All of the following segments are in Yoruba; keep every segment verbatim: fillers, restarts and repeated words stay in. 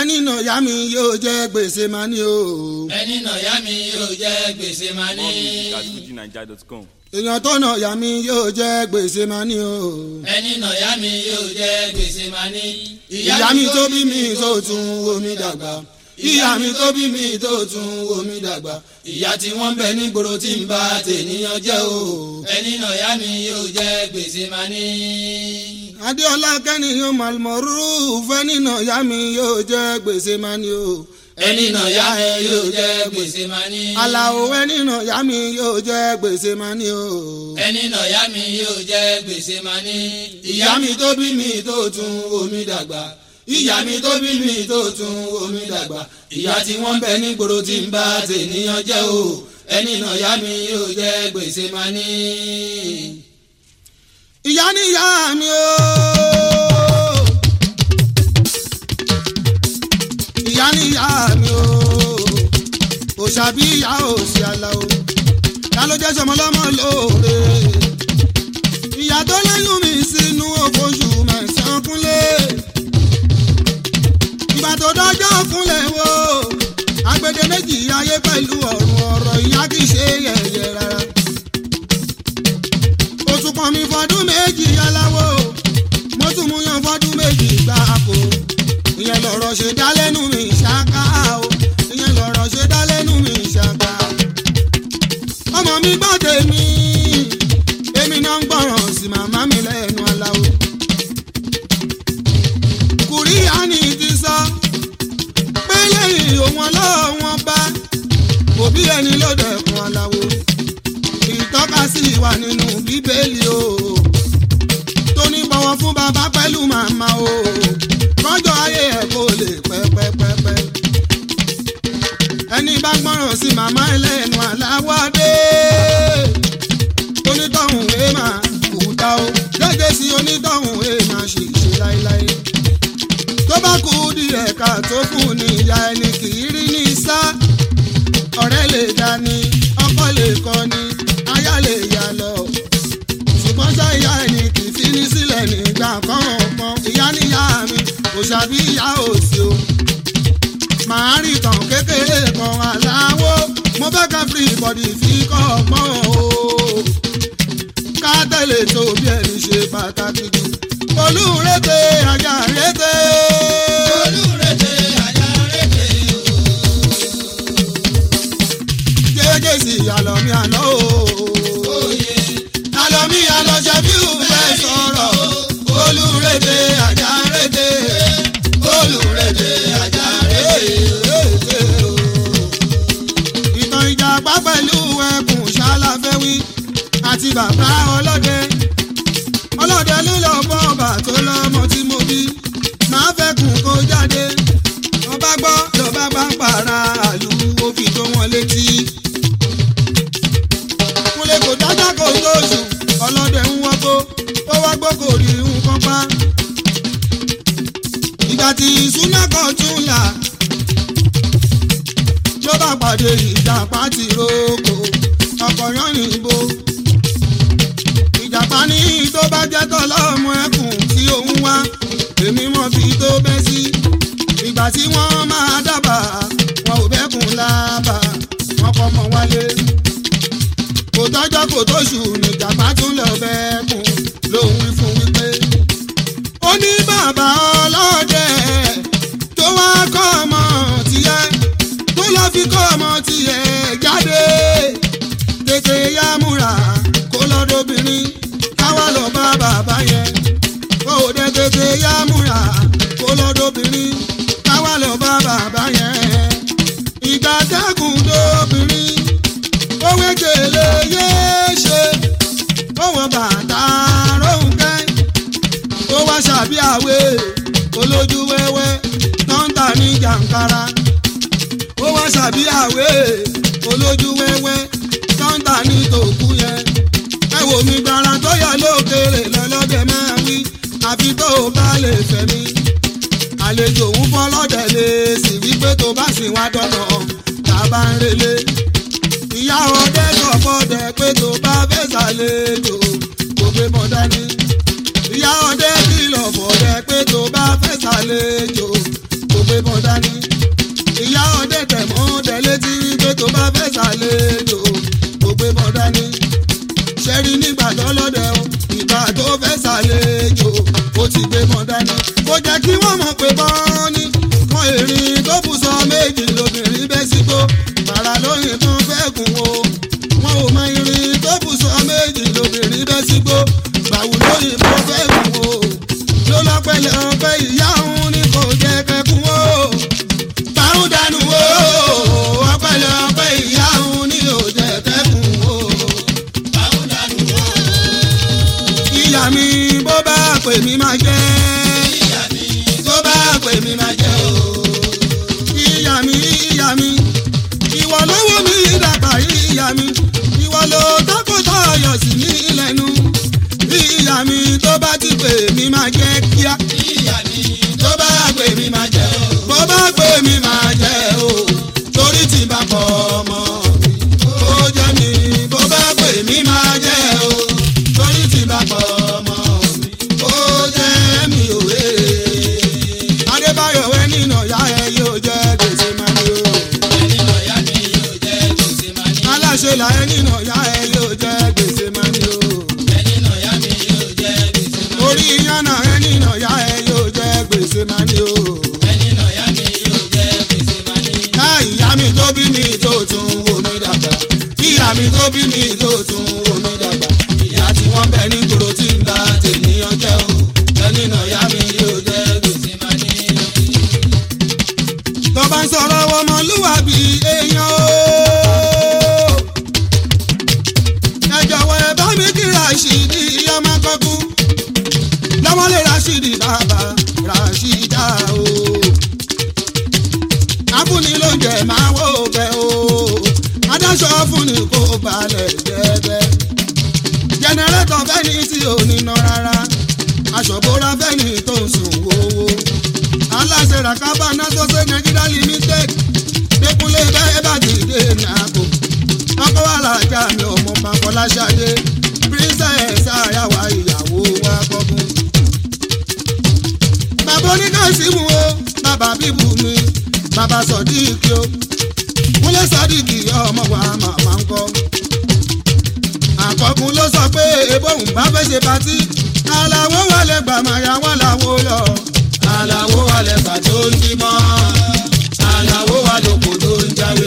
ẹni náà yá mi yóò jẹ́ gbèsè máa ní o. ẹni náà yá mi yóò jẹ́ gbèsè máa ní. èèyàn tó náà yá mi yóò jẹ́ gbèsè máa ní o. ẹni náà yá mi yóò jẹ́ gbèsè máa ní. ìyá mi tó bí mi tó tún wò mí dàgbà. ìyá mi tó bí mi tó tún wò mí dàgbà. ìyá tí wọ́n bẹ nígboro tí ń bá tènìyàn jẹ́ o. ẹni náà yá mi yóò jẹ́ gbèsè máa ní. adéọlá kẹ́niyàn màlúmọ́rú fẹ́ni náà yá mi yóò jẹ́ gbèsè máa ní o. ẹni náà yá mi yóò jẹ́ gbèsè máa ní. aláwo ẹni náà yá mi yóò jẹ́ gbèsè máa ní o. ẹni náà yá mi yóò jẹ́ gbèsè máa ní. ìyá mi tó bí mi tó tún wò mí dàgbà. ìyá mi tó bí mi tó tún wò mí dàgbà. ìyá tí wọ́n bẹ nígboro tí ń bá tènìyàn jẹ́ o. ẹni náà yá mi yóò jẹ́ gbèsè máa ní. ìyá ni ìyá mi o. ìyá ni ìyá mi o. òṣàbí ìyá òsì àlà o. ta ló jẹ́ sọmọlọ́mọ lóore. ìyá tó lẹ́yìn mi sínú oṣù mẹ́sàn-án kúnlẹ̀. ìgbà tó dọ́jọ́ fúnlẹ̀ wo. agbede méjì ayé pẹ̀lú ọ̀run ọ̀rọ̀ ìyá kì í ṣe yẹ̀yẹ̀ rárá. oṣù kan mi fọdún méjì aláwo. mo tún mú yan fọdún méjì gbáko. ìyẹn lọ̀rọ̀ ṣe dá lẹ́nu mi ṣáká o. ìyẹn lọ̀rọ̀ ṣe dá lẹ́nu mi ṣáká. ọmọ mi gbọ́ tèmi. èmi náà ń gbọ́ràn sí màmá mi lẹ́nu aláwo. kùríyàní ti sọ pé lẹ́yìn òun ọlọ́run wọn bá òbí ẹni ló dẹ̀kun aláwo. ìtọ́kasí wà nínú bíbélì o. tó ní bọ̀wọ̀ fún bàbá pẹ̀lú màmá o. kọjọ́ ayé ẹ̀ kó lè pẹ́pẹ́pẹ́pẹ́. ẹni bá gbọ́ràn sí màmá ẹlẹ́nu aláwọ̀dé. onítọ̀hún ẹ̀ máa kúta o. gẹ́gẹ́ sí onítọ̀hún ẹ̀ máa ṣèṣe láéláé. tó bá kú díẹ̀ ká tó fún ní ìyá ẹni kì í rí ní sá. ọ̀rẹ́ lè dání ọkọ lè kọ́ni aya lè yà lọ. ṣùgbọ́n ṣá ìyá ẹni kì í fi ní sílẹ̀ nígbà kọ̀ọ̀kan. ìyá níyá mi kò ṣàbí ìyá òsì o. màá rí tàn kékeré kan aláwo. mo fẹ́ ká free body fi kọ́ ọgbọ́n o. ká tẹ̀lé tó bí ẹni ṣe pàtàkì jù. olúrete ajá rete. olúrete ajá rete o. jẹ́jẹ́ sí àlọ́ mi àlọ́ o. oyè àlọ́ mi àlọ́ ṣe bí o fẹ́ sọ̀rọ̀. olúrete ajá rete. olúrete ajá rete o. ìtàn ìjàpá pẹ̀lú ẹkùn ṣáláfẹ́ wí. àti bàbá ọlọ́dẹ. ọlọ́dẹ ló lọ bọ́ ọba tó lọ́mọ tí mo bí. máa fẹ́ kùn kó jáde. ọba gbọ́ lọ́ba bá ń para àlù ó fi tó wọn létí. kúnlẹ̀ kò dájá kò lóṣù. ọlọ́dẹ ń wọ́gbó ó wọ́gbó kò rí nǹkan pa. ìgbà tí ìṣúná kan tún là. ló bá pàdé ìjàpá ti roko. ọkọ̀ yán nìbò. ìjàpá ní tó bá jẹ́ tọ́lọ́mọ ẹkùn tí òun wá. èmi mọ̀ bí tó bẹ́ sí. ìgbà tí wọ́n máa dábàá wọn ò bẹ́kùn lábà. wọ́n kọ́ mọ wálé. kò tọ́jọ́ kò tóṣù ní ìjàpá tún lọ bẹ́kùn. lòun wí fún wípé. ó ní bàbá ọlọ́dẹ tó wá kọ́ ọmọ tiẹ̀. tó lọ fi kọ́ ọmọ tiẹ̀ jáde. tètè yá múra kó lọ́dọ̀bìnrin. káwá lọ bá bàbá yẹn. kó o dé tètè yá múra kó lọ́dọ̀bìnrin. káwá lọ bá bàbá yẹn. ìgbà dẹ́kun dóbìnrin. owó gèlè yé ṣe. owó bàtà rónkẹ́. ó wá ṣàbí àwé olójú wẹ́wẹ́ tó ń tà ní jàǹkàrà. ó wá ṣàbí àwé olójú wẹ́wẹ́ tó ń tà ní tòkú yẹn. ẹ wò mí gbàrà tó yà lókèrè lọ́lọ́dẹ máa wí. àfi tó o bá lè fẹ́ mi. àlejò ń fọ́ lọ́dẹ̀ lè sì wípé tó bá sì wá dọ́nà tá a bá ń relé. ìyá ọdẹ sọ fọdẹ pé tó bá fẹ́ ṣàlejò kò gbé mọ́ dání. ìyá ọdẹ kìlọ̀ fọdẹ pé tó bá fẹ́ ṣàlejò kò gbé gbé bọ́ dání. ìyá ọdẹ tẹ̀mọ́ ọdẹ létí wípé tó bá fẹ́ ṣàlejò kó gbé bọ́ dání. ṣẹ́rí nígbà tó lọ́dẹ o ìgbà tó fẹ́ ṣàlejò ó ti gbé bọ́ dání. kò jẹ́ kí wọ́n mọ̀ pé bọ́n ní kan erin tó bù sọ méjì lóbìnrin bẹ́ sígbó bàrà lóyìn tó fẹ́ gùn o. wọn ò mọ irin tó bù sọ méjì lóbìnrin bẹ́ sígbó bàwù lóyìn tó fẹ́ gùn o. ló lọ́pẹ́lẹ́ ọpẹ́ ìyá òun ní kò jẹ́ kẹ́kùn o. báwọn dànù o ọpẹ́lẹ́ ọpẹ́ ìyá òun ní kò jẹ́ kẹ́kùn o. báwọn dànù o. ìyá mi bó bá pè mí máa jẹ́. ìyá mi bó bá pè mí máa jẹ́ o. ìyá mi ìyá mi ìwọ ló wù mí dàgbà ìyá mi ìwọ ló tọkọtọ ayọ̀ sí ní lẹ́nu. ìyá mi tó bá ti pè mí máa jẹ́ kíá. ìyá mi tó bá pè mí máa jẹ́ o. bó bá pè mí máa jẹ́ o. torí tí bá kọ ọmọ mi ó jẹ́ mi. bó bá pè mí máa jẹ́ o. torí tí bá kọ ọmọ mi ó jẹ́ mi òwe. Adébáyọ̀ wẹ́ nínú ìyá ẹ yóò jẹ́ gbèsè máa ní o. nínú ìyá mi yóò jẹ́ gbèsè máa ní. aláṣẹ là ẹ nínú ìyá ẹ yóò jẹ́ gbèsè máa ní o. nínú ìyá mi yóò jẹ́ gbèsè máa ní. orí yánà ẹ nínú ìyá ẹ yóò jẹ́ gbèsè máa ní o. nínú ìyá mi yóò jẹ́ gbèsè máa ní. ká ìyá mi tó bí mi tó tún wò mí dàgbà. ìyá mi tó bí mi tó tún wò mí dàgbà. ìyá tí wọ́n bẹ ní gbòòrò tí ń bá tènìyàn jẹ́ o. nínú ìyá mi yóò jẹ́ gbèsè máa ní. tó bá ń sọ̀rọ̀ ọmọlúwàbí èèyàn o. ẹ jọ̀wọ́ ẹ bá mi kí Rashidi ọmọ kọ́kú. lọ́mọlé Rashidi bàbá Rashida o. abúni ló jẹ máa wò bẹ́ o. adáṣọ fún ni kò balẹ̀ jẹ́bẹ́. jẹnẹrétọ̀ fẹ́ni tí ò ní ná rárá. aṣọ̀bọ̀ra fẹ́ni tó ń sùn owó. aláṣẹ Rakaba Nasose Nigeria Limited dẹkùnlé bẹ́ẹ̀ bá ti dé nàkó. ọkọ wa làjà mi ọmọ Fọláṣadé princess àyàwó ìyàwó wa kọ́kún. bàbá oníkàsímù o bàbá bíbù mi bàbá sọdíìkì o kúnlẹ̀ sọdíìkì ọmọ wa màmá ń kọ́. àkọ́kùn ló sọ pé ebóun bá fẹ́ ṣe patí aláwo wálé gbàmáyà wọn làwọ lọ. aláwo wálé gbà tó ń bímọ aláwo wà lóko tó ń jáwé.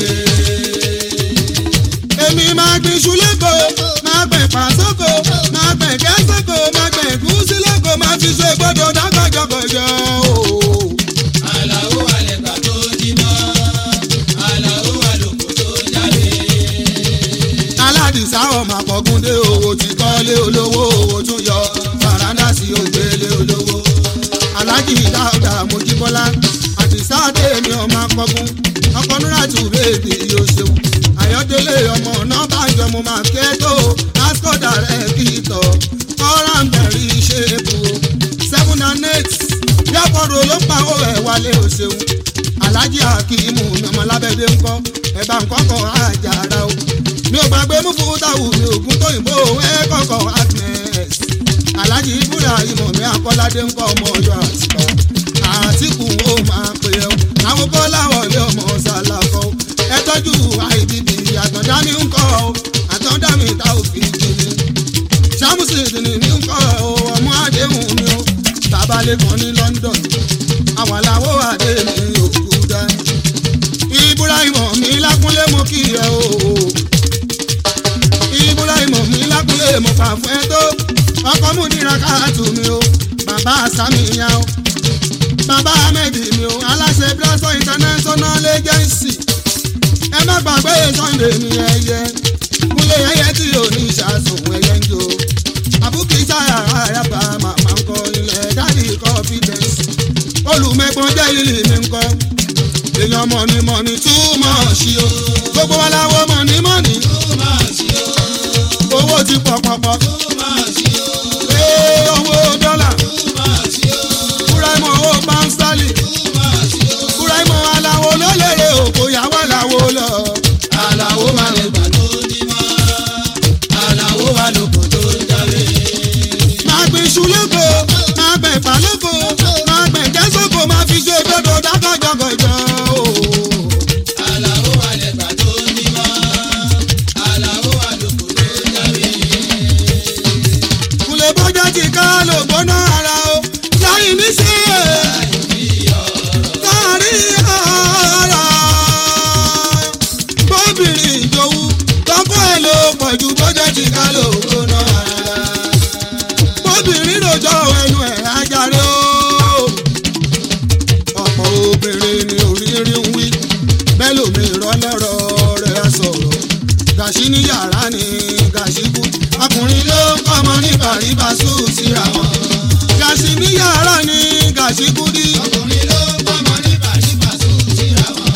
èmi máa gbin iṣu lẹ́kọ̀ọ́ máa gbẹ̀ pàṣọ́kọ̀ máa gbẹ̀ kẹ́sọ̀kọ̀ máa gbẹ̀ gúúsí lẹ́kọ̀ọ́ máa fi ṣe gbọ́dọ̀ dákọ̀jọ̀kọ̀jọ̀ o. aláwo wálé gbà tó ń bímọ aláwo wà lóko tó ń jáwé. aládìsá ọmọ àkọ́gúndé owó ti kọ́lé olówó owó tún yọ fàràǹdà sí ògbélé olówó. alájì dáúdà mojíbọ́lá àdìsá tèmi ọmọ akọ́gún ọkọ̀ núrà tù bèbí yóò ṣeun. ayọ̀délé ọmọ náà bá jọ mo máa kẹ́ tó ascota rẹ̀ kìtọ̀ ọ̀ràǹbẹ̀rì ṣèkù seven and eight yàpọ̀rọ̀ ló pa owó ẹ̀ wálé ò ṣeun. alájì akíìmù ọmọ lábẹ́dẹ́ ńkọ́ ẹ̀bà ńkọ́kọ̀ àjàrà o. mi ò gbàgbé mú fún táwù mi ògùn tó yìnbó ẹ̀ kọ̀kọ̀ Agnes. alájì ibùdó ìmọ̀ mi akọ́ládé ńkọ́ ọmọ ọjọ́ àtìkọ́ àtìkù ó máa pè é o. àwọn bọ́lá wọlé ọmọ sàlàkọ́ ẹ tọ́jú àìbíbí àtọ̀dá mi ńkọ́ o àtọ̀dá mi ta òfin kiri. sàmùsì ìdìní mi ńkọ́ o ọmọ àdéhùn mi o tàbálẹ̀ kan ní London àwọn làwọ̀ àdé mi òkú dá. Ibrahim mi lákúnlé mo kí ẹ o. Ibrahim mi lákúnlé mo fà fún ẹ tó. ọkọ mú nira káàtù mi o bàbá sàmìyàn o. bàbá Ahmed mi o aláṣẹ Brasco International Agency. ẹ má gbàgbé Sunday mi ẹyẹ kúnlé ẹyẹ tí ò ní ìṣàsùn ẹyẹ ń jó. àbúkí sáyà àyàbá màmá ń kọ ilẹ̀ dáàdì confidence. olùmẹ̀gbọ́n jẹ́ lílì mi ń kọ́. èèyàn mọ̀nì mọ̀nì túmọ̀ sí o. gbogbo wa láwọ mọ̀nì mọ̀nì. túmọ̀ sí o. owó ti pọ̀ pọ̀pọ̀. túmọ̀ sí o. ee owó dọ́là. túmọ̀ sí o. Kúráìmọ̀ owó pánstálì. túmọ̀ sí o. Kúráìmọ̀ aláwo ló lérè òkò yàwó aláwo lọ. aláwo máa lè gbà tó ní mọ́. aláwo wà lóko tó ń jáwé. máa gbé iṣu lóko máa gbẹ̀ fà lóko máa gbẹ̀ jẹ́ sóko máa fi ṣe gbọ́dọ̀ dákọ̀jọ̀gọ̀. ti ká lóko náà rárá. obìnrin lójọ́ ẹnu ẹ̀ ajáre o. ọ̀pọ̀ obìnrin ni oríire ń wí bẹ́ẹ̀ lómi ìrọ́lọ́rọ̀ rẹ̀ á sọ̀rọ̀. gàṣí ní yàrá ni gàṣí kú. ọkùnrin ló ń kọ́mọ ní bàríbàṣù síra wọn. gàṣí ní yàrá ni gàṣí kú dí. ọkùnrin ló ń kọ́mọ ní bàríbàṣù síra wọn.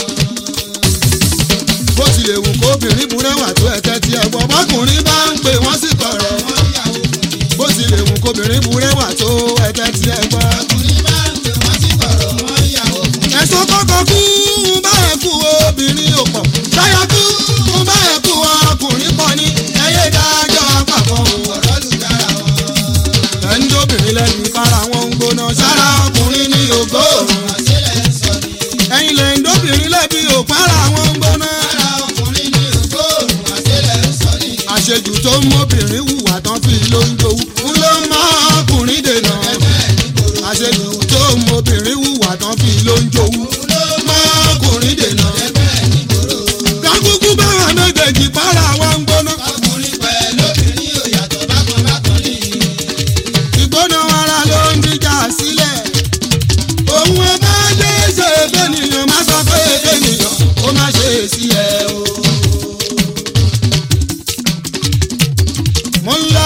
bó tilẹ̀ wù kóbìnrin burẹ́wà tó ẹ̀tẹ́ tí ẹ gbọ́ bọ́kùnrin bá ń pè wọ́n sì tọrọ. bó tilẹ̀ wù kóbìnrin burẹ́wà tó ẹ̀tẹ́ tí ẹ gbọ́. ọkùnrin bá ń pè wọ́n sí tọrọ wọ́n yàwó fún mi. ẹ̀sùn kọ́kọ́ kú bá ẹ̀ kú obìnrin ò pọ̀. táyà kú bá ẹ̀ kú ọkùnrin pọ̀ ní ẹyẹ dájọ́ àpapọ̀ ọ̀rọ̀ lùjára wọn. ẹ̀ ń jóbìnrin lẹ́nu kára wọn ń gbóná sára ọkùnrin ní ògbóòrùn àṣẹlẹ̀ sọ ni. ẹ̀yin lè ń dóbìnrin lẹ́bi òpára wọn ń gbóná. sára ọkùnrin ní ògbóòrùn àṣẹlẹ̀ sọ ni. àṣejù tó ń mọ́bìnrin hùwà tán fi ló ń jowú ń ló ń mọ́ ọkùnrin dènà. àṣejù tó ń mọ́bìnrin hùwà tán fi ló ń jowú ń ló ń mọ́ ọkùnrin dènà. kákúkú báwa méjèèjì para wọn ń gbóná. ọkùnrin pẹ̀lú obìnrin ò yàtọ̀ bákan bákan ní. ìgbóná ara ló ń dìjà sílẹ̀. òun ẹ bá dé ṣe bẹ́nìyàn má sọ pé bẹ́nìyàn ó má ṣe é sí ẹ o. mo ń lọ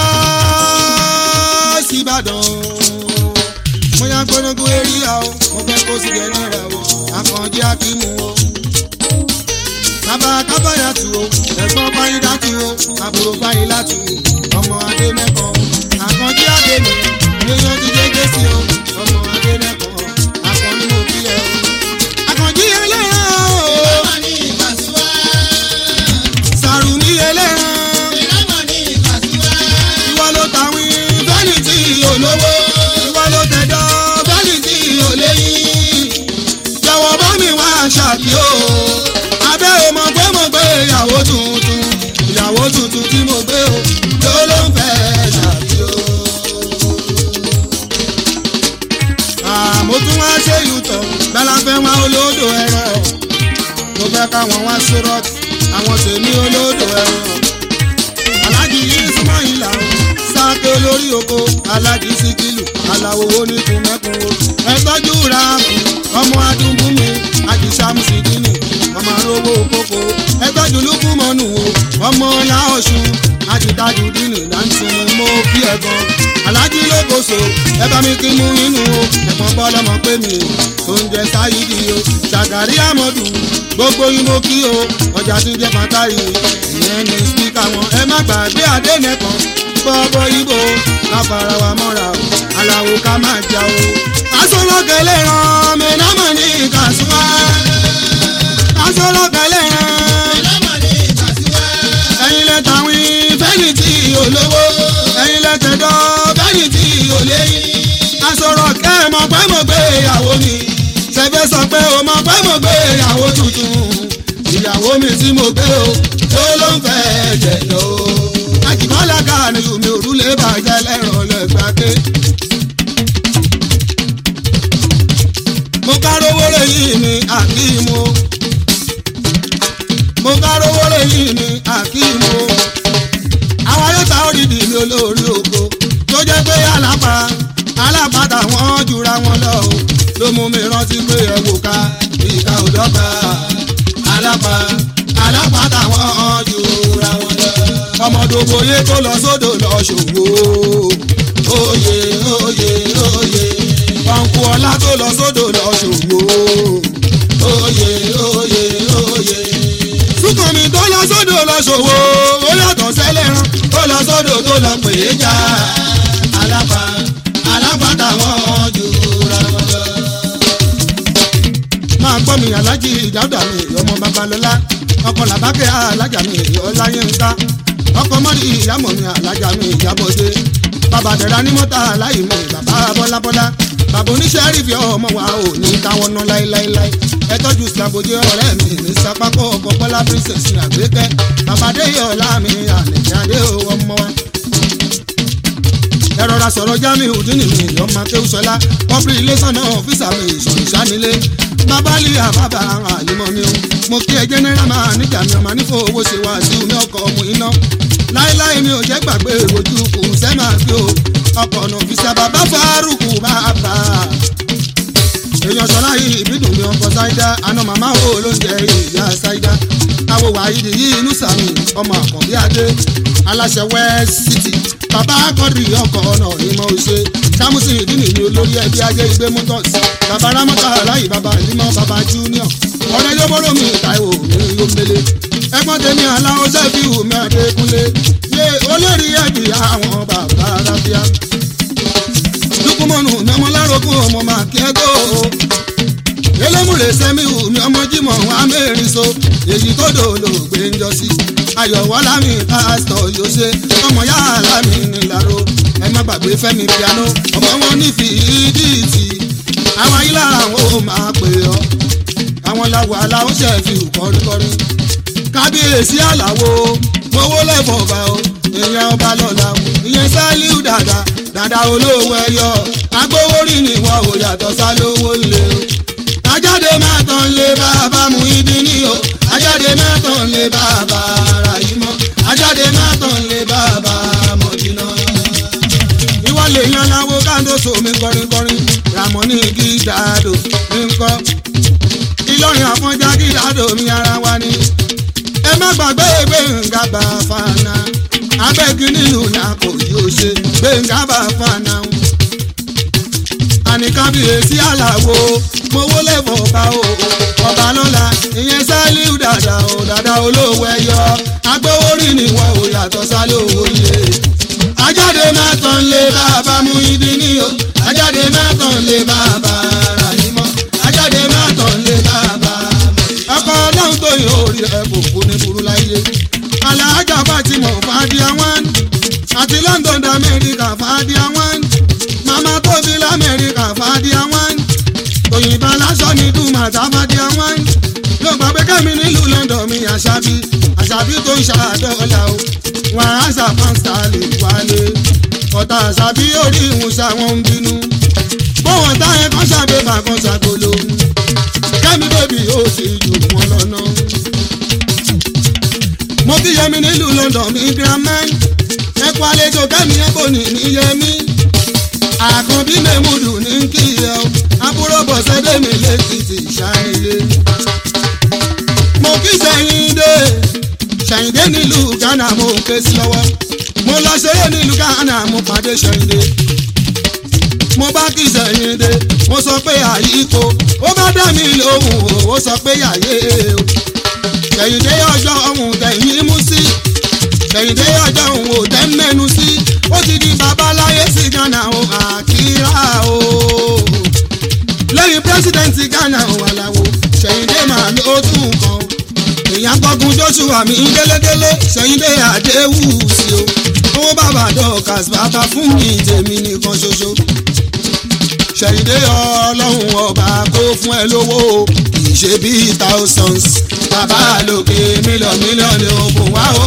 sí Ìbàdàn mo yá gbónágbó eríyà o mo fẹ́ kó sí gẹ̀ẹ́nì rẹ̀ o àkànjí akímù o. bàbá kábàyà tù o ẹ̀gbọ́n báyìí dátù o àbúrò báyìí látù o ọmọ adé mẹ́kọ̀ọ́ àkànjí adé mi èèyàn ti dé gẹ̀ẹ́sì o ọmọ adé mẹ́kọ̀ọ́ àkànjí mo kí ẹ o. àkànjí ẹlẹ́ran o ìlànà ní ìfàsíwá. sàrùmí ẹlẹ́ran ìlànà ní ìfàsíwá. ìwọ ló tàwìn bẹ́ẹ̀ni tí olówó ìwọ ló tẹ̀dọ̀ bẹ́ẹ̀ni tí oléyìn. jọ̀wọ́ bá mi wá ṣàbí o abẹ́ o mọ̀ pé mo gbé ìyàwó tuntun ìyàwó tuntun tí mo gbé o ló ló ń fẹ́ ṣàbí o. àmọ́ tún wá ṣe yùtọ̀ gbẹ́láfẹ́ wọn olódò ẹ̀rọ mo fẹ́ káwọn wá sọ̀rọ̀ àwọn tèmi olódò ẹ̀rọ. aláàjì yìí súnmọ́ yìí là ń sáké olórí oko aláàjì síkìlù aláwo oníkun mẹ́kun o. ẹ tọ́jú ra ọmọ adúgbùmí àjìṣàmùsìdínì ọmọ arówó kókó ẹ tọ́jú lùkùmọ́nù o ọmọ ọlá ọ̀ṣun àjìdájú dínì láǹtún mo kí ẹ gan. aláàjì lókòso ẹ bá mi kí mú inú o ẹ̀fọn bọ́lọ́mọ pé mi tó ń jẹ sáyidi o ṣàgàrí àmọ́dù gbogbo yín mo kí o ọjà tí ń jẹ pàtàkì ìyẹn ní spíkà wọn ẹ má gbàgbé àdénẹ́kan bọ́bọ́ ibo káfara wa mọ́ra o aláwo ká máa jà o. aṣọ́lọ́kẹ́lẹ́ ràn mẹ́nàmọ́ ní kàṣíwá aṣọ́lọ́kẹ́lẹ́ ràn ìlànà ní ìfàsíwá. ẹ̀yin lẹ́tàwìn fẹ́ni tí olówó ẹ̀yin lẹ́tẹ̀dọ́ fẹ́ni tí oléyìn. aṣọ̀rọ̀ kẹ́ ẹ mọ̀ pé mo gbé ìyàwó mi ṣẹ̀fẹ̀ sọ pé o mọ̀ pé mo gbé ìyàwó tuntun ìyàwó mi tí mo gbé o tó ló ń fẹ́ jẹ̀dọ̀ o. àjìbọ́lá kàánù mi òrùlé bàjẹ́ lẹ́rọ̀ lẹ́gbàgbé. mo kárówó lẹ́yìn mi àkíìmù mo kárówó lẹ́yìn mi àkíìmù àwọn ayọ́ta òrìdì mi olórí oko tó jẹ́ pé alápá alápàtà wọn jura wọn lọ o ló mú mi rántí pé ẹ wò ká ìka òdọ́gba alápá alápàtà wọn jura wọn lọ. ọmọdóboyè tó lọ sódò lọ ṣòwò oyè oyè oyè ọ̀nkù ọlá tó lọ sódò lọ ṣòwò oyè oyè oyè súnkànmí tó lọ sódò lọ ṣòwò ó yàtọ̀ sẹ́lẹ̀rán tó lọ sódò tó lọ pè é jà alápá alápàtà wọn jura wọn lọ. máa gbọ́ mi alájí ìdáwdà mi ọmọ babalọ́lá ọkọ làbákẹ́ alájà mi ọláyínká ọkọ mọ́rí ìyàmọ̀ mi alájà mi ìyàbọ̀dé bàbá dẹ̀ra ní mọ́tà aláì mi bàbá bọ́lábọ́lá bàbá oníṣẹ́ rí fi ọmọ wa ò ní táwọn ná láíláíláí ẹ tọ́jú sàbòjì ọ̀rẹ́ mi ní sapákọ̀ ọkọ̀ bọ́lá princess àgbékẹ́ bàbá déyẹ ọ̀la mi àlẹ́jáde ọmọ wa. ẹ rọra sọ̀rọ̀ Jamiu Dini mi ọmọ akéwùsọ́lá public relation officer mi ìṣòro ìṣánilé babali àbábà àlùmọ́ ni o mo kí ẹ general manager mi ọmọ nífò owó ṣe wá sí omi ọkọ̀ ọmọ iná láéláé mi ò jẹ́ gbàgbé ojú kò sẹ́mà bí o ọkọ̀ ọ̀nà òfìsà bàbá fárúkù bàbá èèyàn sọlá yìí ìbídùn mi ọkọ̀ ṣáídá àná màmá wo ló ń jẹ ìyá ṣáídá àwọ̀ wàhídì yìí inú sàmì ọmọ àkànbí adé aláṣẹ west city bàbá akọ́dì ọkọ̀ ọ̀nà ìmọ̀ òṣè sámúsì ìdílé ní olórí ẹbí ajé ìgbé motors bàbá ramọ́tà aláì bàbá ìlímọ̀ bàbá junior ọ̀rẹ́ yóbóró mi táìwò mi yóò mele ẹgbọ́n tèmi aláwọ̀ sẹ́fíù mi àdékúnlé yé olórí ẹbí àwọn bàbá rábíà lukumọ̀nù mi ọmọ lárògùn ọmọ màkẹ́gò elémùrè sẹ́miù mi ọmọ jímọ̀ amẹ́rin so èyí tó dòlò gbé ń jọ sí ayọ̀wọ́lá mi pásítọ̀ yóò ṣe ọmọ yàrá mi nílàró ẹ má gbàgbé fẹ́mi piano ọmọ wọn ní fìdíìtì àwọn ayé lára àwọn ò máa pè ọ́ àwọn làwọ̀ aláwọ̀ ṣe fi kọríkọrí kábíyèsí àlàwo mowó lẹ́fọ̀ ọba o èèyàn ọba lọ́la ìyẹn Sàlíù dàda dàda olówó ẹyọ agbówórí ni wọn ò yàtọ̀ sálówó lé o ajáde máa tán lé bàbá mú ibi ní o ajáde máa tán lé bàbá ara yìí mọ́ ajáde máa tán lé bàbá mọ̀dínà. ìwọ lè yan láwo kándóso mi kọrinkọrin ramoni gídàdò mi ń kọ́ ìlọrin àfọ̀njá gídàdò mi ara wa ni. ẹ má gbàgbé Gbénga Bàfánà abẹ́gi nílùú náà kò yóò ṣe Gbénga Bàfánà àníkábíyèsí àlàwo mowó lẹ́fọ̀ ọba o ọba lọ́la ìyẹn Sàlíù dàda o dàda olówó ẹyọ agbówórí ni wọn ò yàtọ̀ sálówó lé ajáde má tán lé bàbá mú ìdí ní o ajáde má tán lé bàbá ràyímọ́ ajáde má tán lé bàbá ọkọ ọlọ́run tó yẹ orí ẹ kò kú ní burú láyé alájà Fátímọ̀ fàdíà wọn àti London d'Amẹ́ríkà fàdíà wọn mama tóbi lamẹ́ríkà fàdíà wọn òyìnbá lásán ní dùmàtà fàdíà wọn ló gbà pé kẹ́mi nílùú London mi àṣàbí àṣàbí tó ń ṣàdọ́là o wọn àṣà pásítà lè wálé ọ̀tá àṣàbí orí ìwòsàn wọn ń bínú bọ́wọ̀n táyẹ̀ kan ṣàbẹ̀bà kan ṣàkóló kẹ́mi bèbí ó sì jù wọn lọ́nà. mo kí yẹmi nílùú London mi grandma ẹ̀kọ́ àlejò kẹ́mi ẹ̀bọ̀ ní níyẹmí àkànbí mẹ́múdù ní kí ẹ o àbúrò bọ̀sẹ̀dé mi lẹ́kìtì ṣáìlẹ̀. mo kí Ṣàyìndé Ṣàyìndé nílùú Ghana mo ń ké sí lọ́wọ́ mo lọ ṣeré nílùú Ghana mo pàdé Ṣàyìndé mo bá kí Ṣàyìndé mo sọ pé àyíkó ó bá dá mi lóhùn o ó sọ pé yàyé o Ṣàyìndé ọjọ́ ọ̀hún tẹ̀yìn mú sí Ṣàyìndé ọjọ́ ọ̀hún ò tẹ́ mẹ́nu sí ó ti di babaláyé sí Ghana o àkírà o lẹ́yìn pírẹ́sìdẹ̀ntì Ghana o àlàwo Ṣàyìndé màá ló tún kan èèyàn gbọ́gun Joshua mi délédélé Ṣàyìndé Adéwùsì o owó bàbá Dorcas bàbá fún mi tèmi nìkan ṣoṣo Ṣàyìndé ọlọ́run ọba kó fún ẹ lówó kì í ṣe bíi thousands bàbá lókè mílíọ̀nù mílíọ̀nù ògùn wá o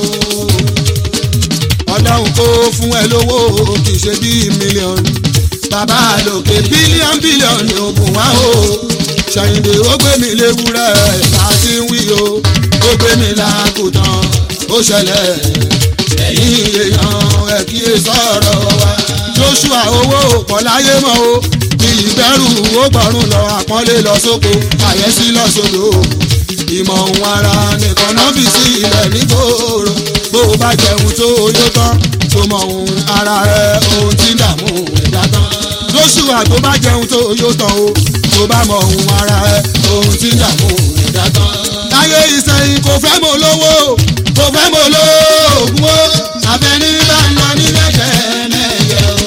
ọlọ́run kó fún ẹ lówó kì í ṣe bíi mílíọ̀nù bàbá lókè bílíọ̀nù bílíọ̀nù ògùn wá o Ṣàyìndé ó gbé mi léwúrẹ́ láti wí o ó gbé mi lákùtàn ó ṣẹlẹ̀ ẹ̀yìn èèyàn ẹ̀ kí ẹ sọ̀rọ̀ wa Joshua owó pọ̀ láyé mọ́ o bí ìbẹ̀rù ó gbọ̀rùn lọ àpọ́nlé lọ sóko àyẹ́sí lọ sódò ìmọ̀ ohun ara nìkan náà fi sí ilẹ̀ nígboro bó o bá jẹun tó yó tán tó mọ ohun ara rẹ ohun tí ń dààmú ẹ̀dá tán Joshua tó bá jẹun tó yó tán o tó bá mọ ohun ara rẹ ohun tí ń dààmú ẹ̀dá tán. láyé ìsẹ̀yìn kò fẹ́ mọ̀ lówó kò fẹ́ mọ̀ lóògùn o àfẹ́ní bá ń lọ ní mẹ́kẹ́mẹ́yẹ o.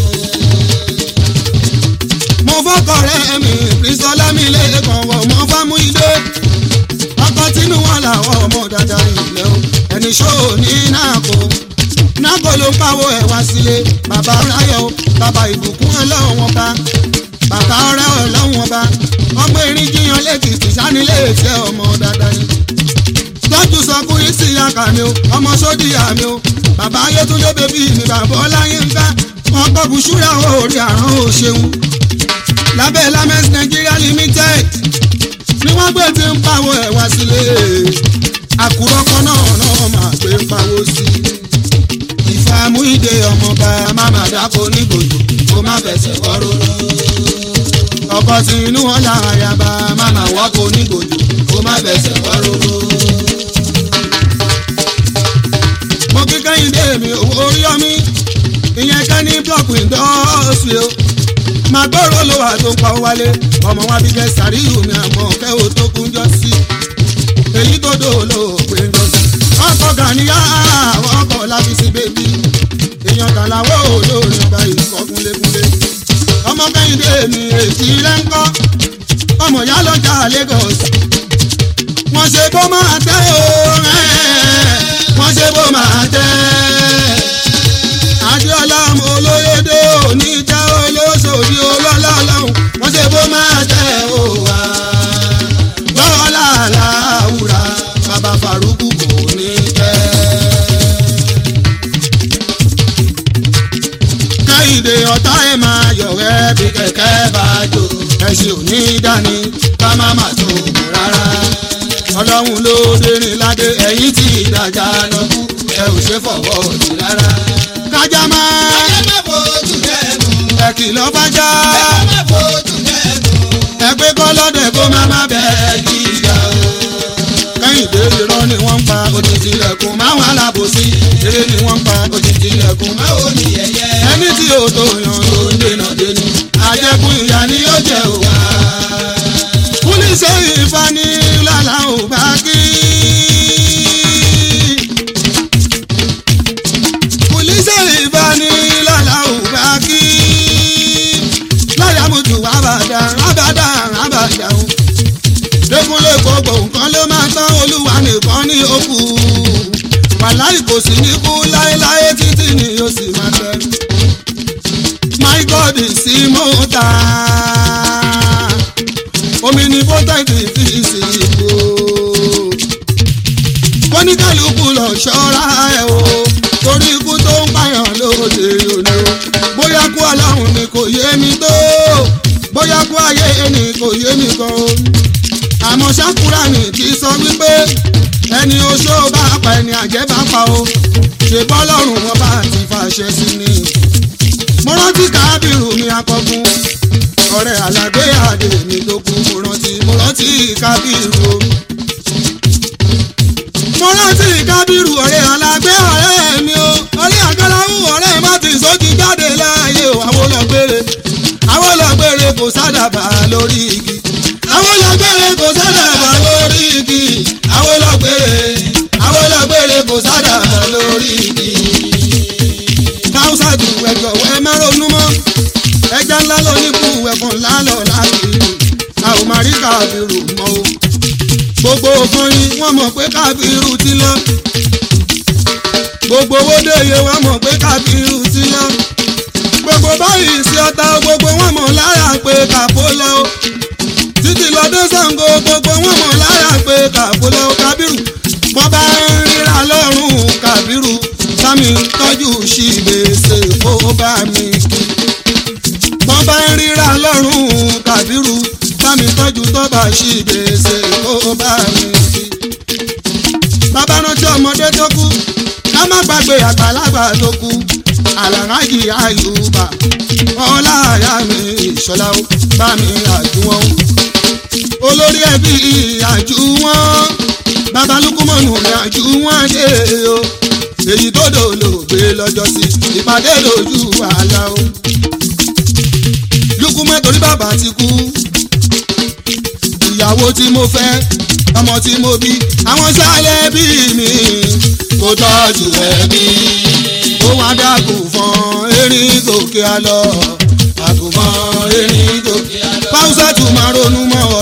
mo fọ́kọ̀ rẹ̀ mi Bísọ́lá mi lẹ́ẹ̀kan wọ̀ mọ́ fámú ilé ọkọ̀ tínú wọn làwọn ọmọ dáadáa ìlẹ̀ o ẹni ṣó ní nàkó nàkó ló ń pawó ẹ̀ wá sílé bàbá ráyọ̀ bàbá ìbùkún ọlọ́run ọba bàbá ọ̀rẹ́ ọlọ́run ọba ọmọ erin jíyan lẹ́kìtì sanilé ìfẹ́ ọmọ dáadáa ni tọ́jú sọkùnrin sí àkàmì o ọmọ sódì àmì o bàbá ayétúndé bèbí mi bàbá ọláyínká wọn kọ́ bùsúrà orí àrùn òṣèlú lábẹ́ Lamex Nigeria Limited tinú ọ̀la àyàbá màmá wá kó ní gbòdò kó má bẹ̀sẹ̀ wá róró. mo kí Kẹ́hìndé mi owó orí ọmí ìyẹn ká ní blọọkù ìdọ́ọ̀sì o máa gbọ́rọ̀ ló wà tó ń pa wálé ọmọ wa bí kẹ́ sàríyù mi àmọ́ kẹ́ ò tó kún jọ sí èyí tó dò ló pé ń jọ sí. ọkọ̀ gàníyà ọkọ̀ láti sí bébí èèyàn kan làwọ̀ olórin ọba ìkọ́ kúnlékúnlé. ọmọ Kẹ́hìndé mi èsì rẹ̀ ń kọ́ ọmọ ìyá lọ́jà Lagos wọ́n ṣe bó máa tẹ́ o wọ́n ṣe bó máa tẹ́. Adéọlá mo olóyèdè òní jẹ́ olóṣòdì olólá ọlọ́run wọ́n ṣe bó máa tẹ́ o wá. lọ́la làwùrà bàbá Faruku kò ní tẹ́. Kẹ́hìndé ọ̀tá ẹ̀ máa yọ̀rẹ́ bí kẹ̀kẹ́ bá jò ẹ̀sìn ò ní dání ká má má tó rárá. ọlọ́run ló dérin ládé ẹ̀yìn tí ìdájà náà kú ẹ ò ṣe fọwọ́ sí rárá. kájà máa kájà máa fojú kẹ́ẹ̀kùn ẹ kìlọ̀ fájà ẹ máa fojú kẹ́ẹ̀kùn ẹ pé kọ́ lọ́dẹ̀ kó má má bẹ́ẹ̀ kí ìjà o. Kẹ́hìndé irọ́ ni wọ́n ń pa òjijì ilẹ̀kùn máwọn alábòsí eré ni wọ́n ń pa òjijì ilẹ̀kùn máwọn oníyẹyẹ. ẹni tí o tó yan ló ń dènà dénú àjẹkùn ìyá ni yóò jẹ òwà. kúlíṣẹ́ ìfani lálá ò bá kí. kúlíṣẹ́ ìfani lálá ò bá kí. láyà mùtù àbàdà àbàdà àbàdà o. lẹ́kúnlé gbogbo nǹkan ló máa tán olúwa nìkan ní òkú. wàláì kò sí ní kú láéláé títí ni yóò sì máa tẹ́. my God sí mọ́ta omi ní bọ́tẹ́ẹ̀tì fi sí ipò kọ́níkàlùkù lọ ṣọ́ra ẹ̀ o torí ikú tó ń pààyàn lóde òní o bóyá kú ọlọ́run ni kò yé mi tó bóyá kú ayé ni kò yé mi gan o àmọ́ ṣàkúrà ní ti sọ wípé ẹni oṣó bá pa ẹni àjẹ́ bá pa o ṣe bọ́lọ́run wọn bá ti fàṣẹ sí ni. mo rántí Kábírù mi akọgun ọ̀rẹ́ Àlàgbé àdè mi tó kú mo rántí mo rántí Kábírù o. mo rántí Kábírù ọ̀rẹ́ Àlàgbé ọ̀rẹ́ mi o ọ̀rẹ́ àgàlàwù ọ̀rẹ́ má ti sókì jáde láàyè o àwọn olọ̀gbére àwọn olọ̀gbére kò sádàbà lórí igi àwọn olọ̀gbére kò sádàbà lórí igi àwọn olọ̀gbére àwọn olọ̀gbére kò sádàbà lórí igi. káwùsàdù ẹ̀jọ̀ ẹ má ronú mọ́ ẹja ńlá ló ní kú ẹ̀kọ́ ńlá lọ láti a ò máa rí Kábírù mọ́ o. gbogbo òkan yín wọ́n mọ̀ pé Kábírù ti lọ gbogbo owó déye wọ́n mọ̀ pé Kábírù ti lọ gbogbo báyìí sí ọ̀tá gbogbo wọ́n mọ̀ lára pé kàpó lọ o títí lọ́dún Ṣàngó gbogbo wọ́n mọ̀ lára pé kàpó lọ Kábírù wọ́n bá ń ríra lọ́rùn Kábírù sámi tọ́jú ṣìgbèsè kó bá mi kí wọ́n bá ń ríra lọ́rùn Kábírù sámi tọ́jú tọ́ba ṣìgbèsè kó bá mi kí. bàbá rántí ọmọdé tó kú ká má gbàgbé àgbàlagbà tó kú Àlàájì Àyùbá ọláyà mi ìṣọlá ó bá mi àjùwọ̀n olórí ẹbí àjùwọ̀n bàbá Lukumanu mi àjùwọ̀n dé o èyí tó dòlò gbé lọ́jọ́ sí ìpàdé lójú àlá o. Lukumanu torí bàbá ti kú ìyàwó tí mo fẹ́ ọmọ tí mo bí àwọn sálẹ̀ bí mi kò tọ́jú ẹbí ó wá dàgùn fún erin gòkè àlọ́ àgùnfọ́n erin gòkè àlọ́. Fáwùsà tún máa ronú mọ́